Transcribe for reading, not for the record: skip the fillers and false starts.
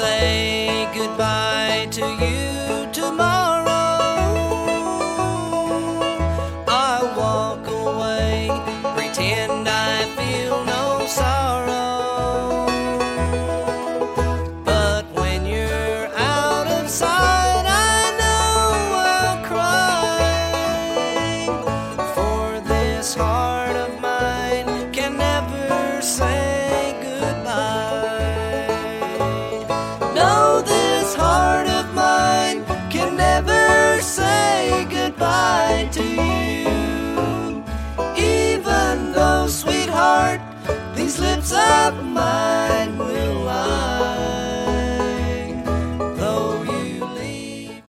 say goodbye to you tomorrow. I'll walk away, pretend I feel no sorrow. But when you're out of sight, I know I'll cry. For this heart of mine can never say goodbye. No, this heart of mine can never say goodbye to you. Even though, sweetheart, these lips of mine will